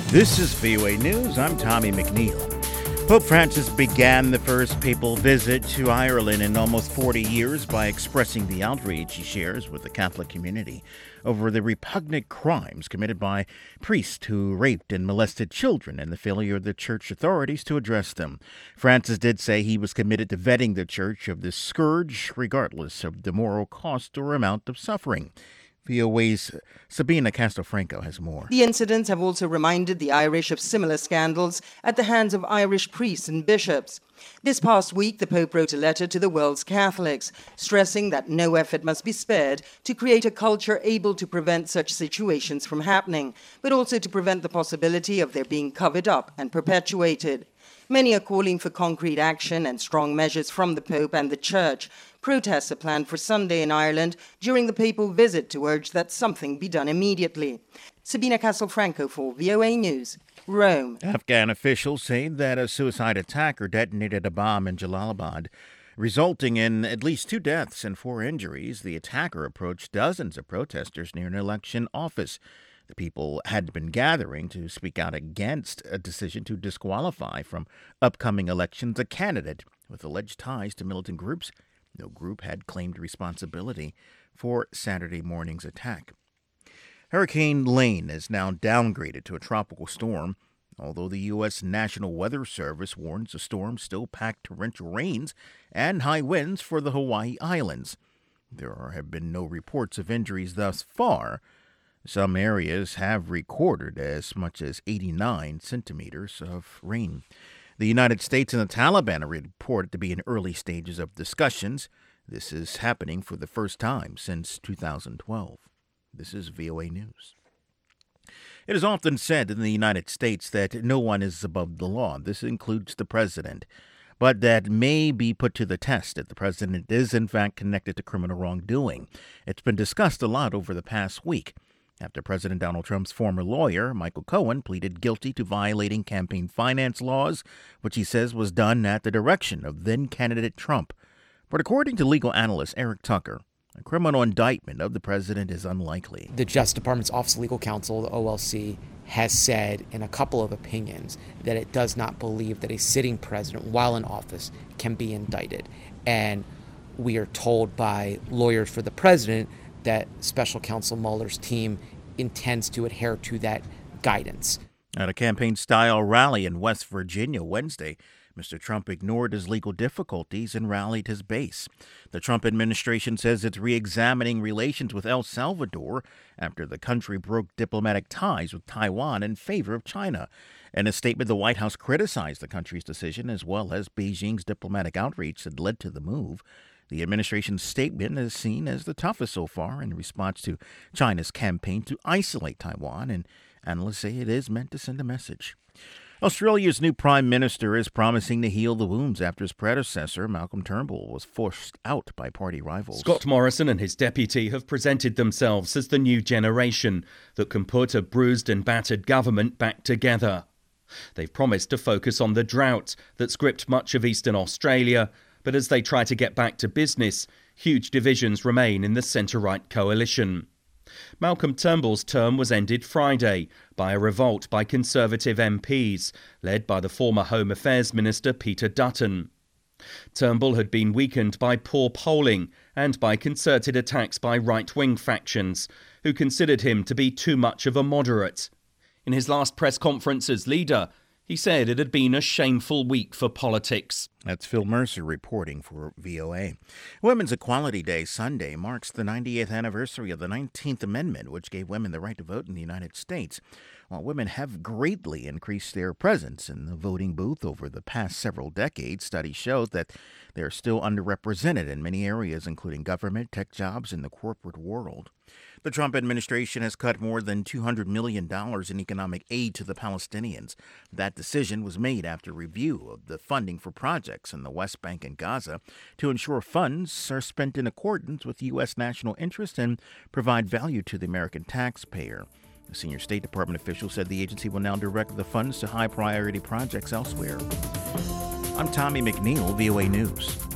This is VOA News. I'm Tommy McNeil. Pope Francis began the first papal visit to Ireland in almost 40 years by expressing the outrage he shares with the Catholic community over the repugnant crimes committed by priests who raped and molested children and the failure of the church authorities to address them. Francis did say he was committed to vetting the church of this scourge, regardless of the moral cost or amount of suffering. VOA's Sabina Castelfranco has more. The incidents have also reminded the Irish of similar scandals at the hands of Irish priests and bishops. This past week, the Pope wrote a letter to the world's Catholics, stressing that no effort must be spared to create a culture able to prevent such situations from happening, but also to prevent the possibility of their being covered up and perpetuated. Many are calling for concrete action and strong measures from the Pope and the Church. Protests are planned for Sunday in Ireland during the papal visit to urge that something be done immediately. Sabina Castelfranco for VOA News, Rome. Afghan officials say that a suicide attacker detonated a bomb in Jalalabad, resulting in at least 2 deaths and 4 injuries. The attacker approached dozens of protesters near an election office. The people had been gathering to speak out against a decision to disqualify from upcoming elections a candidate with alleged ties to militant groups. No group had claimed responsibility for Saturday morning's attack. Hurricane Lane is now downgraded to a tropical storm, although the U.S. National Weather Service warns the storm still packed torrential rains and high winds for the Hawaii Islands. There have been no reports of injuries thus far. Some areas have recorded as much as 89 centimeters of rain. The United States and the Taliban are reported to be in early stages of discussions. This is happening for the first time since 2012. This is VOA News. It is often said in the United States that no one is above the law. This includes the president. But that may be put to the test if the president is in fact connected to criminal wrongdoing. It's been discussed a lot over the past week, after President Donald Trump's former lawyer, Michael Cohen, pleaded guilty to violating campaign finance laws, which he says was done at the direction of then-candidate Trump. But according to legal analyst Eric Tucker, a criminal indictment of the president is unlikely. The Justice Department's Office of Legal Counsel, the OLC, has said in a couple of opinions that it does not believe that a sitting president, while in office, can be indicted. And we are told by lawyers for the president that Special Counsel Mueller's team intends to adhere to that guidance. At a campaign-style rally in West Virginia Wednesday, Mr. Trump ignored his legal difficulties and rallied his base. The Trump administration says it's re-examining relations with El Salvador after the country broke diplomatic ties with Taiwan in favor of China. In a statement, the White House criticized the country's decision as well as Beijing's diplomatic outreach that led to the move. The administration's statement is seen as the toughest so far in response to China's campaign to isolate Taiwan, and analysts say it is meant to send a message. Australia's new Prime Minister is promising to heal the wounds after his predecessor, Malcolm Turnbull, was forced out by party rivals. Scott Morrison and his deputy have presented themselves as the new generation that can put a bruised and battered government back together. They've promised to focus on the drought that's gripped much of eastern Australia, but as they try to get back to business, huge divisions remain in the centre-right coalition. Malcolm Turnbull's term was ended Friday by a revolt by Conservative MPs, led by the former Home Affairs Minister Peter Dutton. Turnbull had been weakened by poor polling and by concerted attacks by right-wing factions, who considered him to be too much of a moderate. In his last press conference as leader, he said it had been a shameful week for politics. That's Phil Mercer reporting for VOA. Women's Equality Day Sunday marks the 98th anniversary of the 19th Amendment, which gave women the right to vote in the United States. While women have greatly increased their presence in the voting booth over the past several decades, studies show that they are still underrepresented in many areas, including government, tech jobs, and the corporate world. The Trump administration has cut more than $200 million in economic aid to the Palestinians. That decision was made after review of the funding for projects in the West Bank and Gaza to ensure funds are spent in accordance with U.S. national interest and provide value to the American taxpayer. A senior State Department official said the agency will now direct the funds to high-priority projects elsewhere. I'm Tommy McNeil, VOA News.